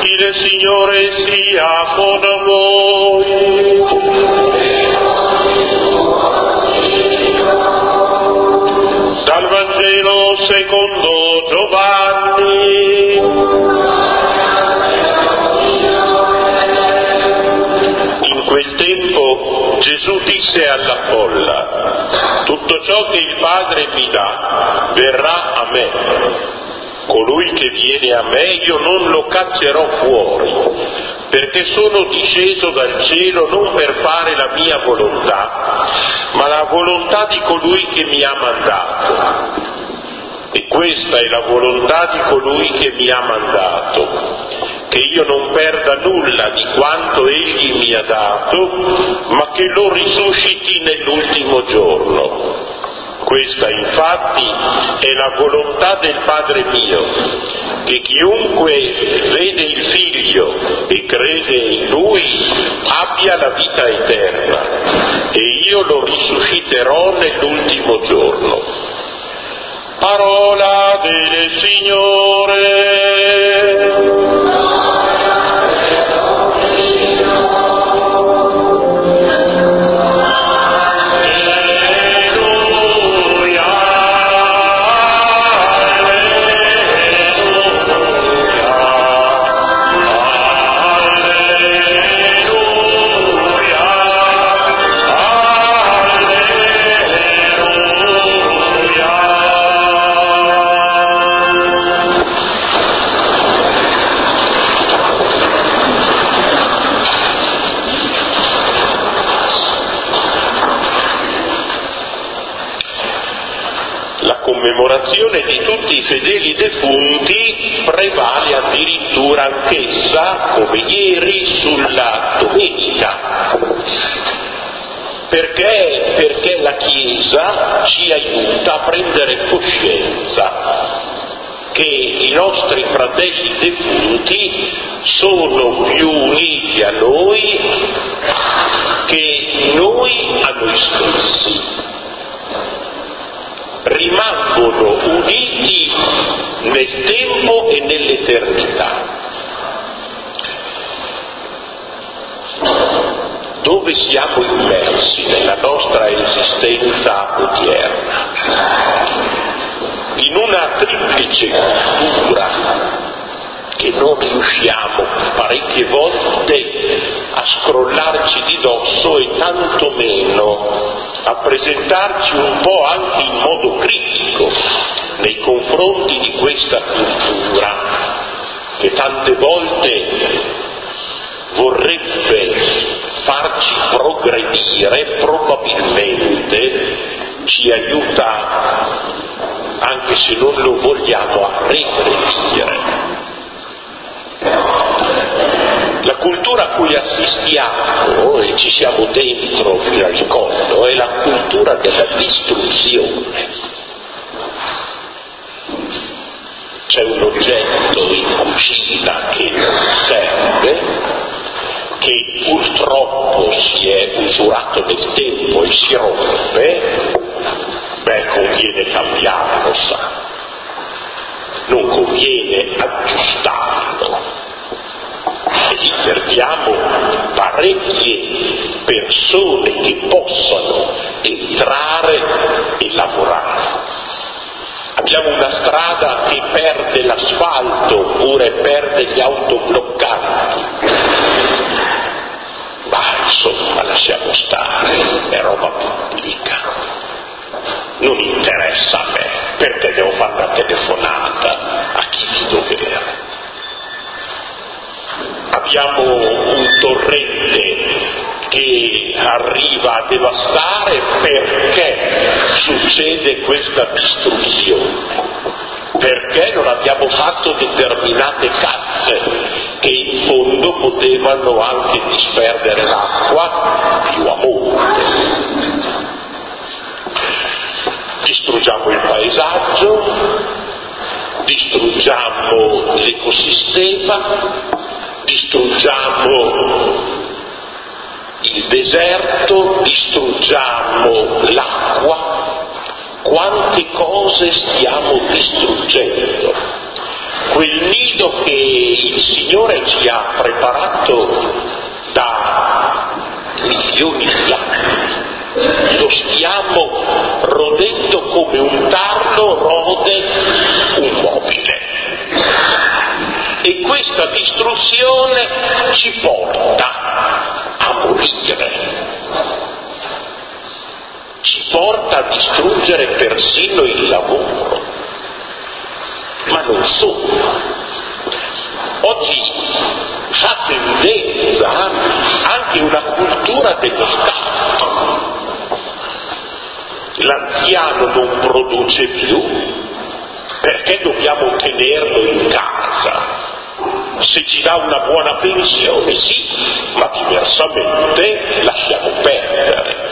Il Signore sia con voi. Dal Vangelo secondo Giovanni. In quel tempo Gesù disse alla folla: tutto ciò che il Padre mi dà verrà a me. Colui che viene a me io non lo caccerò fuori, perché sono disceso dal cielo non per fare la mia volontà, ma la volontà di colui che mi ha mandato. E questa è la volontà di colui che mi ha mandato, che io non perda nulla di quanto egli mi ha dato, ma che lo risusciti nell'ultimo giorno. Questa infatti è la volontà del Padre mio, che chiunque vede il Figlio e crede in Lui abbia la vita eterna, e io lo risusciterò nell'ultimo giorno. Parola del Signore. Commemorazione di tutti i fedeli defunti prevale addirittura anch'essa, come ieri, sulla domenica. Perché la Chiesa ci aiuta a prendere coscienza che i nostri fratelli defunti sono più uniti a noi che noi a noi stessi. Rimangono uniti nel tempo e nell'eternità. Dove siamo immersi nella nostra esistenza odierna? In una triplice cultura che non riusciamo parecchie volte a scrollarci di dosso e tantomeno a presentarci un po' anche in modo critico nei confronti di questa cultura che tante volte vorrebbe farci progredire, probabilmente ci aiuta, anche se non lo vogliamo, a regredire. La cultura a cui assistiamo e ci siamo dentro fino al collo è la cultura della distruzione. C'è un oggetto in cucina che non serve, che purtroppo si è usurato nel tempo e si rompe, conviene cambiarlo, sa. Non conviene aggiustarlo. E lì perdiamo parecchie persone che possano entrare e lavorare. Abbiamo una strada che perde l'asfalto oppure perde gli autobloccanti. Ma insomma, lasciamo stare, è roba pubblica. Non interessa a me, perché devo fare una telefonata a chi di dovere. Abbiamo un torrente che arriva a devastare perché succede questa distruzione, perché non abbiamo fatto determinate casse che in fondo potevano anche disperdere l'acqua più a monte. Distruggiamo il paesaggio, distruggiamo l'ecosistema, distruggiamo il deserto, distruggiamo l'acqua. Quante cose stiamo distruggendo? Quel nido che il Signore ci ha preparato da milioni di anni. Lo stiamo rodendo come un tarlo rode un mobile. E questa distruzione ci porta a morire, ci porta a distruggere persino il lavoro, ma non solo. Oggi fa tendenza anche una cultura dello Stato. L'anziano non produce più perché dobbiamo tenerlo in casa. Se ci dà una buona pensione, sì, ma diversamente lasciamo perdere.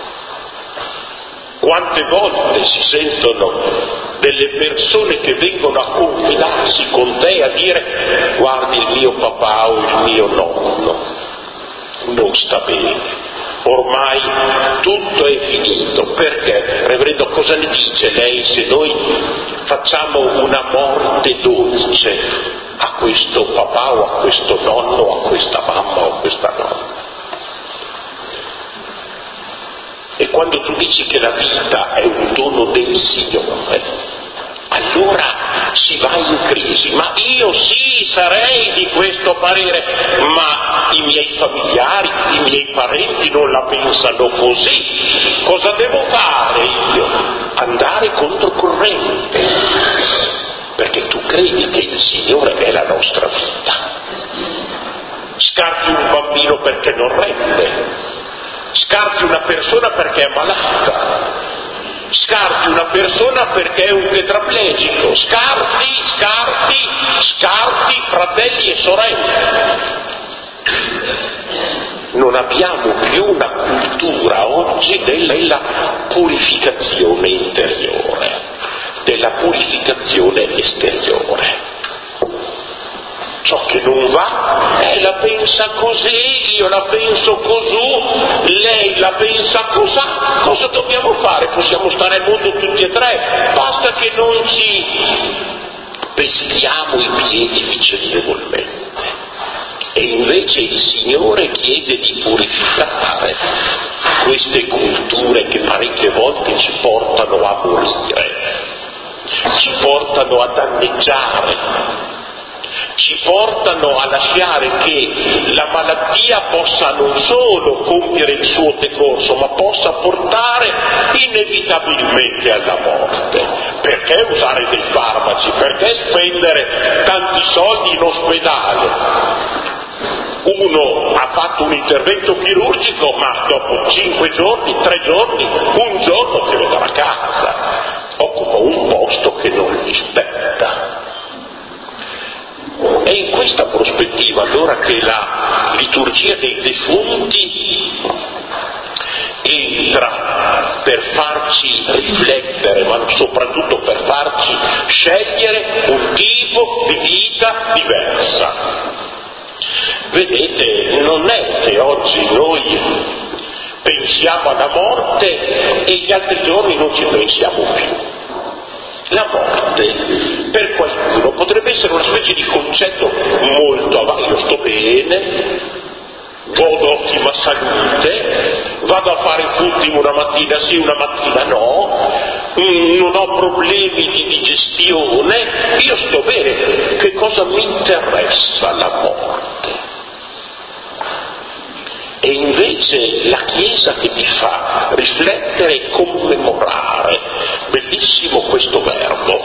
Quante volte si sentono delle persone che vengono a confidarsi con te a dire: guardi, il mio papà o il mio nonno non sta bene, ormai tutto è finito. Perché? Reverendo, cosa ne dice lei se noi facciamo una morte dolce a questo papà o a questo nonno o a questa mamma o a questa nonna? E quando tu dici che la vita è un dono del Signore, allora si va in crisi. Ma io sì, sarei di questo parere, ma i miei familiari, i miei parenti non la pensano così. Cosa devo fare io? Andare controcorrente, perché tu credi che il Signore è la nostra vita. Scarti un bambino perché non rende, scarti una persona perché è malata, scarti una persona perché è un tetraplegico, scarti fratelli e sorelle. Non abbiamo più una cultura oggi della purificazione interiore, della purificazione esteriore. Ciò che non va, lei la pensa così, io la penso così, lei la pensa cos'ha. Cosa dobbiamo fare? Possiamo stare al mondo tutti e tre, basta che non ci pestiamo i piedi vicendevolmente. E invece il Signore chiede di purificare queste culture che parecchie volte ci portano a morire, ci portano a danneggiare, ci portano a lasciare che la malattia possa non solo compiere il suo decorso, ma possa portare inevitabilmente alla morte. Perché usare dei farmaci? Perché spendere tanti soldi in ospedale? Uno ha fatto un intervento chirurgico, ma dopo 5 giorni, 3 giorni, un giorno se ne va a casa, occupa un posto che non gli spetta. È in questa prospettiva allora che la liturgia dei defunti entra per farci riflettere, ma soprattutto per farci scegliere un tipo di vita diversa. Vedete, non è che oggi noi pensiamo alla morte e gli altri giorni non ci pensiamo più. La morte per qualcuno potrebbe essere una specie di concetto molto avanti. Io sto bene, godo ottima salute, vado a fare il footing una mattina sì, una mattina no, non ho problemi di digestione, io sto bene. Che cosa mi interessa la morte? E invece la Chiesa che ti fa riflettere e commemorare, bellissimo questo verbo,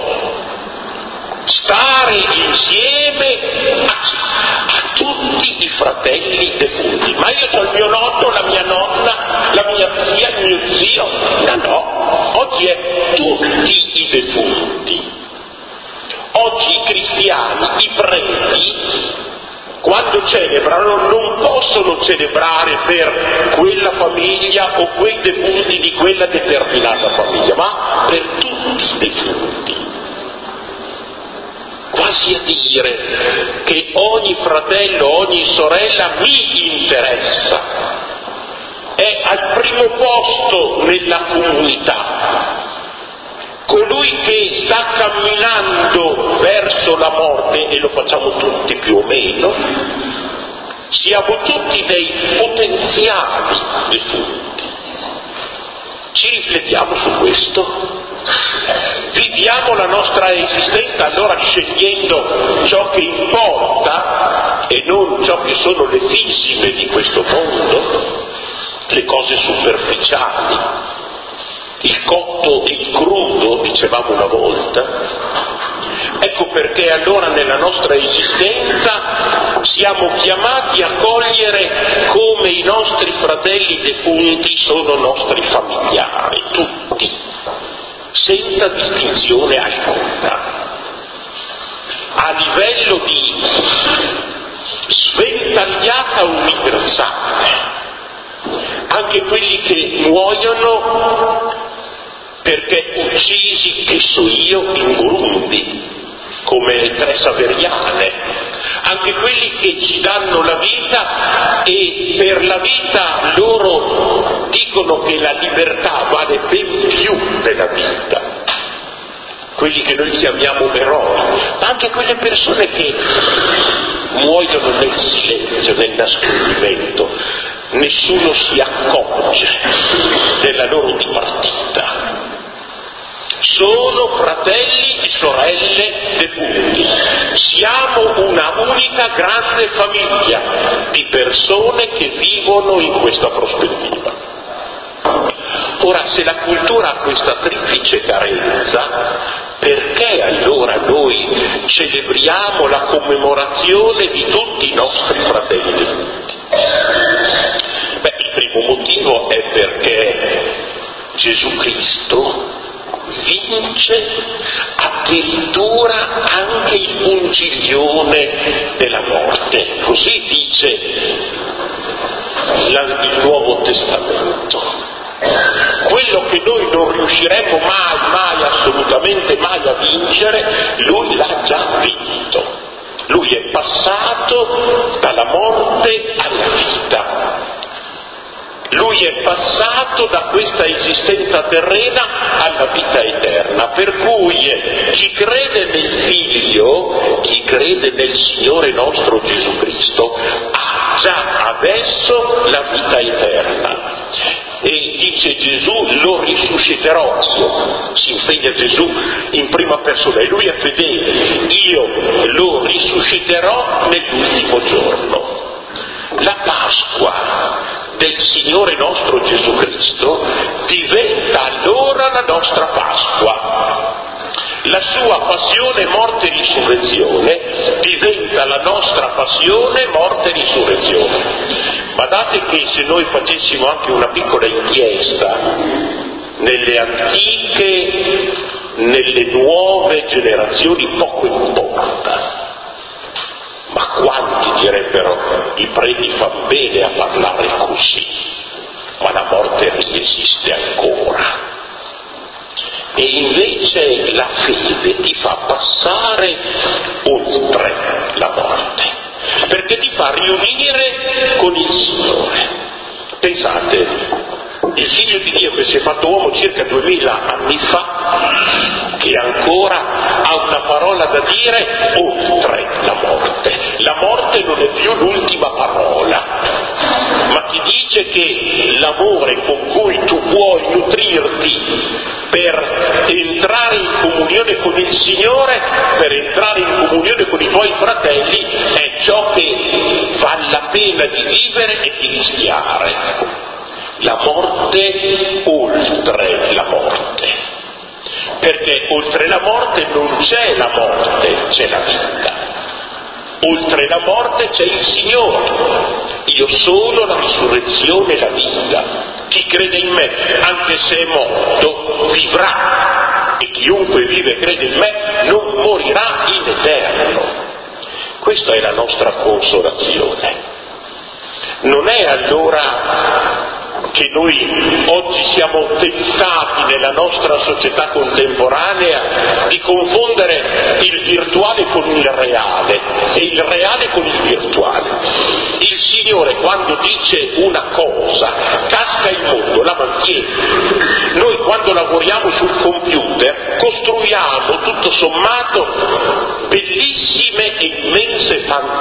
stare insieme a tutti i fratelli defunti. Ma io ho il mio nonno, la mia nonna, la mia zia, il mio zio. No, oggi è tutti i defunti. Oggi i cristiani, i preti, quando celebrano non possono celebrare per quella famiglia o quei defunti di quella determinata famiglia, ma per tutti i defunti. Quasi a dire che ogni fratello, ogni sorella mi interessa, è al primo posto nella comunità. Colui che sta camminando verso la morte, e lo facciamo tutti più o meno, terreno, siamo tutti dei potenziali defunti. Ci riflettiamo su questo? Viviamo la nostra esistenza allora scegliendo ciò che importa e non ciò che sono le fisime di questo mondo, le cose superficiali, il cotto e il crudo, dicevamo una volta. Ecco perché allora nella nostra esistenza siamo chiamati a cogliere come i nostri fratelli defunti sono nostri familiari, tutti, senza distinzione alcuna. A livello di sventagliata universale, anche quelli che muoiono perché uccisi, che so io, in Burundi, come Teresa Veriane, anche quelli che ci danno la vita e per la vita loro dicono che la libertà vale ben più della vita, quelli che noi chiamiamo eroi, ma anche quelle persone che muoiono nel silenzio, nel nascondimento, nessuno si accorge della loro dipartita. Sono fratelli e sorelle defunti. Siamo una unica grande famiglia di persone che vivono in questa prospettiva. Ora, se la cultura ha questa triplice carenza, perché allora noi celebriamo la commemorazione di tutti i nostri fratelli defunti? Il primo motivo è perché Gesù Cristo vince addirittura anche il pungiglione della morte, così dice il Nuovo Testamento. Quello che noi non riusciremmo mai, assolutamente mai a vincere, lui l'ha già vinto. Lui è passato dalla morte alla vita. Lui è passato da questa esistenza terrena alla vita eterna, per cui chi crede nel Figlio, chi crede nel Signore nostro Gesù Cristo, ha già adesso la vita eterna. E dice Gesù, lo risusciterò, si impegna Gesù in prima persona, e lui è fedele, io lo risusciterò nell'ultimo giorno. La Pasqua del Signore nostro Gesù Cristo diventa allora la nostra Pasqua. La sua passione, morte e risurrezione diventa la nostra passione, morte e risurrezione. Badate che se noi facessimo anche una piccola inchiesta nelle antiche, nelle nuove generazioni, poco importa. Ma quanti direbbero i preti fanno bene a parlare così, ma la morte esiste ancora. E invece la fede ti fa passare oltre la morte, perché ti fa riunire con il Signore. Pensate, il Figlio di Dio che si è fatto uomo circa 2000 anni fa, che ancora ha una parola da dire oltre la morte. La morte non è più l'ultima parola, ma ti dice che l'amore con cui tu puoi nutrirti per entrare in comunione con il Signore, per entrare in comunione con i tuoi fratelli, è ciò che vale la pena di vivere e di rischiare. La morte oltre la morte, perché oltre la morte non c'è la morte, c'è la vita. Oltre la morte c'è il Signore. Io sono la risurrezione e la vita. Chi crede in me, anche se è morto, vivrà, e chiunque vive e crede in me non morirà in eterno. Questa è la nostra consolazione. Non è allora che noi oggi siamo tentati nella nostra società contemporanea di confondere il virtuale con il reale e il reale con il virtuale. Il Signore quando dice una cosa casca il mondo, la mantiene. Noi quando lavoriamo sul computer costruiamo tutto sommato bellissime e immense fantasie.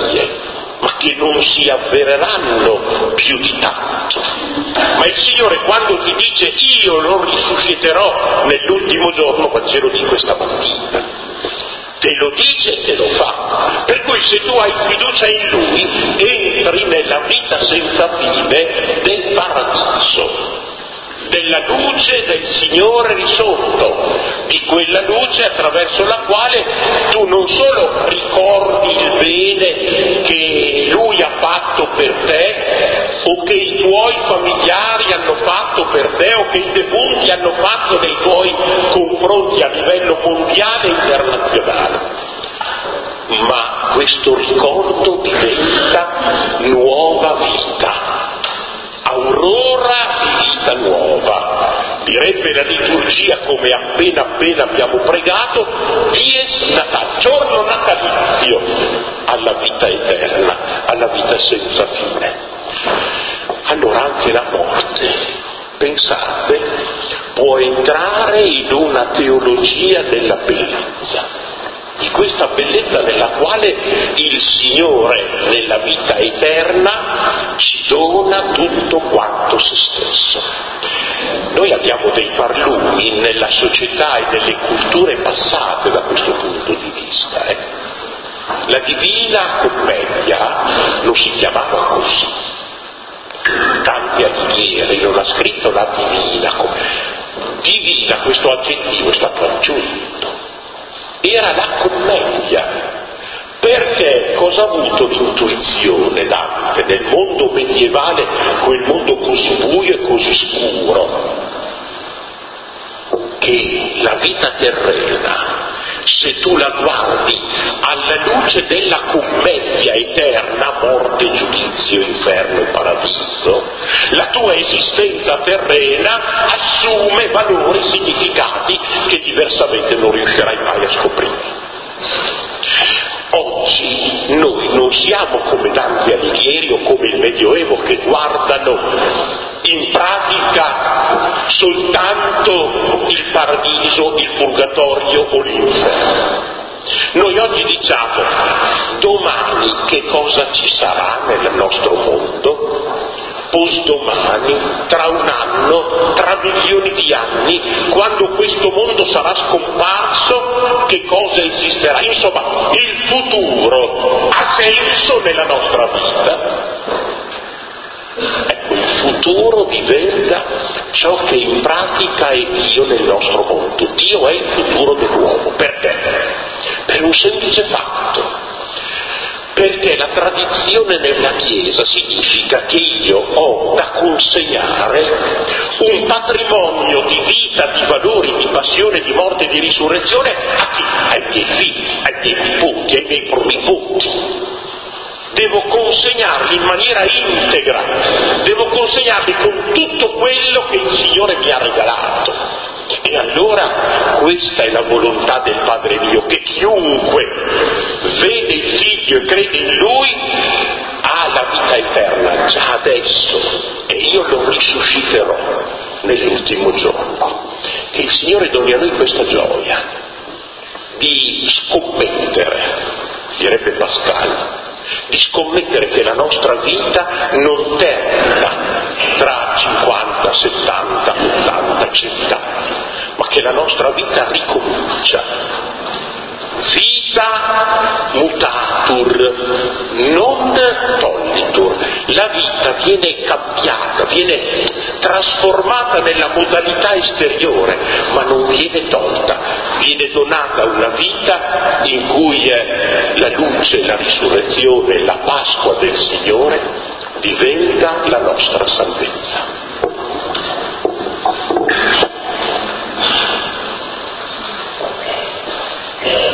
profezie, ma che non si avvereranno più di tanto. Ma il Signore quando ti dice io lo risusciterò nell'ultimo giorno, Vangelo di questa mattina, te lo dice e te lo fa. Per cui se tu hai fiducia in Lui, entri nella vita senza fine del paradiso, della luce del Signore risorto, di quella luce attraverso la quale tu non solo ricordi il bene che Lui ha fatto per te, o che i tuoi familiari hanno fatto per te, o che i defunti hanno fatto nei tuoi confronti a livello mondiale e internazionale, ma questo ricordo diventa nuova vita, aurora di vita nuova. Direbbe la liturgia, come appena abbiamo pregato, dies natalis, giorno natalizio alla vita eterna, alla vita senza fine. Allora anche la morte, pensate, può entrare in una teologia della bellezza, di questa bellezza nella quale il Signore nella vita eterna ci dona tutto quanto se stesso. Noi abbiamo dei barlumi nella società e nelle culture passate da questo punto di vista. La Divina Commedia non si chiamava così. Dante Alighieri non ha scritto la Divina Commedia. Divina, questo aggettivo è stato aggiunto. Era la commedia. Perché cosa ha avuto l'intuizione Dante nel mondo medievale, quel mondo così buio e così scuro, che la vita terrena, se tu la guardi alla luce della commedia eterna, morte, giudizio, inferno e paradiso, la tua esistenza terrena assume valori, significati che diversamente non riuscirai mai a scoprire. Oggi noi non siamo come Dante Alighieri o come il Medioevo che guardano in pratica soltanto il paradiso, il purgatorio o l'inferno. Noi oggi diciamo domani che cosa ci sarà nel nostro mondo, postdomani, tra un anno, tra milioni di anni, quando questo mondo sarà scomparso, che cosa esisterà? Insomma, il futuro ha senso nella nostra vita? Ecco, il futuro diventa ciò che in pratica è Dio nel nostro mondo. Dio è il futuro dell'uomo. Perché? Per un semplice fatto. Perché la tradizione nella Chiesa significa che io ho da consegnare un patrimonio di vita, di valori, di passione, di morte e di risurrezione a chi? Ai miei figli, ai miei nipoti, ai miei pronipoti. Devo consegnarli in maniera integra, devo consegnarli con tutto quello che il Signore mi ha regalato. E allora questa è la volontà del Padre mio, che chiunque vede il Figlio e crede in Lui ha la vita eterna già adesso, e io lo risusciterò nell'ultimo giorno. Che il Signore doni a noi questa gioia di scommettere, direbbe Pascal, di scommettere che la nostra vita non termina tra 50, 70, 80, 100 anni, ma che la nostra vita ricomincia. Vita mutatur, non tollitur. La vita viene cambiata, viene trasformata nella modalità esteriore, ma non viene tolta. Viene donata una vita in cui la luce, la risurrezione, la Pasqua del Signore diventa la nostra salvezza.